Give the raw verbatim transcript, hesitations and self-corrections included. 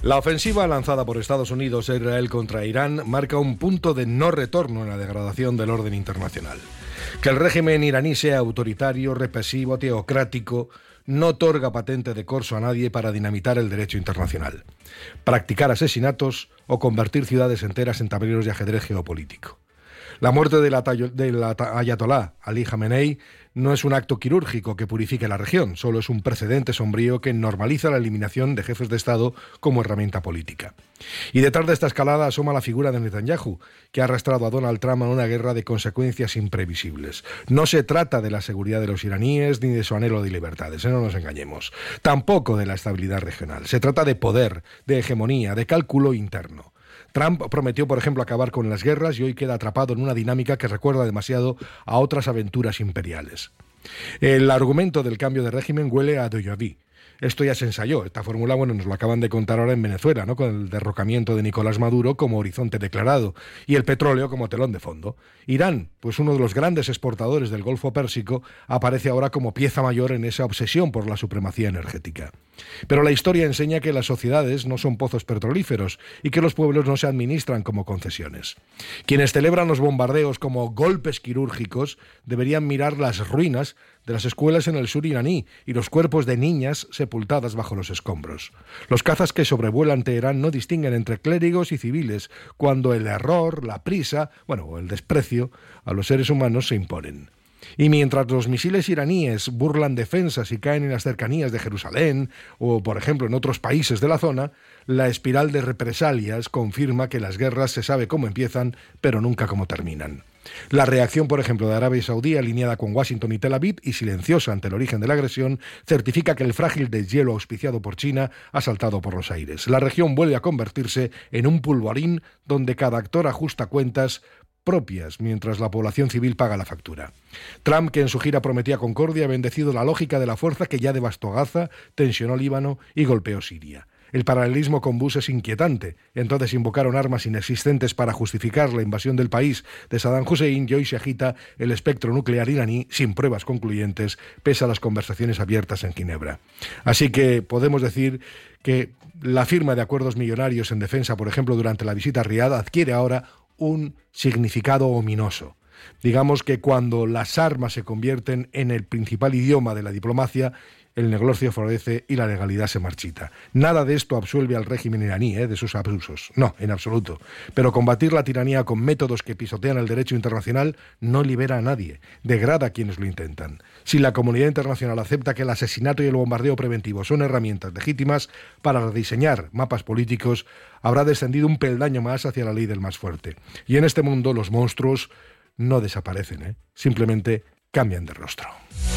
La ofensiva lanzada por Estados Unidos e Israel contra Irán marca un punto de no retorno en la degradación del orden internacional. Que el régimen iraní sea autoritario, represivo, teocrático, no otorga patente de corso a nadie para dinamitar el derecho internacional, practicar asesinatos o convertir ciudades enteras en tableros de ajedrez geopolítico. La muerte del, del ayatolá Ali Jamenei no es un acto quirúrgico que purifique la región, solo es un precedente sombrío que normaliza la eliminación de jefes de Estado como herramienta política. Y detrás de esta escalada asoma la figura de Netanyahu, que ha arrastrado a Donald Trump a una guerra de consecuencias imprevisibles. No se trata de la seguridad de los iraníes ni de su anhelo de libertades, ¿eh? No nos engañemos. Tampoco de la estabilidad regional. Se trata de poder, de hegemonía, de cálculo interno. Trump prometió, por ejemplo, acabar con las guerras y hoy queda atrapado en una dinámica que recuerda demasiado a otras aventuras imperiales. El argumento del cambio de régimen huele a déjà vu. Esto ya se ensayó. Esta fórmula, bueno, nos lo acaban de contar ahora en Venezuela, ¿no? Con el derrocamiento de Nicolás Maduro como horizonte declarado y el petróleo como telón de fondo. Irán, pues uno de los grandes exportadores del Golfo Pérsico, aparece ahora como pieza mayor en esa obsesión por la supremacía energética. Pero la historia enseña que las sociedades no son pozos petrolíferos y que los pueblos no se administran como concesiones. Quienes celebran los bombardeos como golpes quirúrgicos deberían mirar las ruinas de las escuelas en el sur iraní y los cuerpos de niñas sepultadas bajo los escombros. Los cazas que sobrevuelan Teherán no distinguen entre clérigos y civiles cuando el error, la prisa, bueno, o el desprecio a los seres humanos se imponen. Y mientras los misiles iraníes burlan defensas y caen en las cercanías de Jerusalén o, por ejemplo, en otros países de la zona, la espiral de represalias confirma que las guerras se sabe cómo empiezan, pero nunca cómo terminan. La reacción, por ejemplo, de Arabia Saudí, alineada con Washington y Tel Aviv y silenciosa ante el origen de la agresión, certifica que el frágil deshielo auspiciado por China ha saltado por los aires. La región vuelve a convertirse en un polvorín donde cada actor ajusta cuentas propias, mientras la población civil paga la factura. Trump, que en su gira prometía concordia, ha bendecido la lógica de la fuerza que ya devastó Gaza, tensionó Líbano y golpeó Siria. El paralelismo con Bush es inquietante. Entonces invocaron armas inexistentes para justificar la invasión del país de Saddam Hussein y hoy se agita el espectro nuclear iraní sin pruebas concluyentes, pese a las conversaciones abiertas en Ginebra. Así que podemos decir que la firma de acuerdos millonarios en defensa, por ejemplo, durante la visita a Riad, adquiere ahora un significado ominoso. Digamos que cuando las armas se convierten en el principal idioma de la diplomacia, el negocio florece y la legalidad se marchita. Nada de esto absuelve al régimen iraní ¿eh? de sus abusos. No, en absoluto. Pero combatir la tiranía con métodos que pisotean el derecho internacional no libera a nadie, degrada a quienes lo intentan. Si la comunidad internacional acepta que el asesinato y el bombardeo preventivo son herramientas legítimas para rediseñar mapas políticos, habrá descendido un peldaño más hacia la ley del más fuerte. Y en este mundo los monstruos no desaparecen, ¿eh? simplemente cambian de rostro.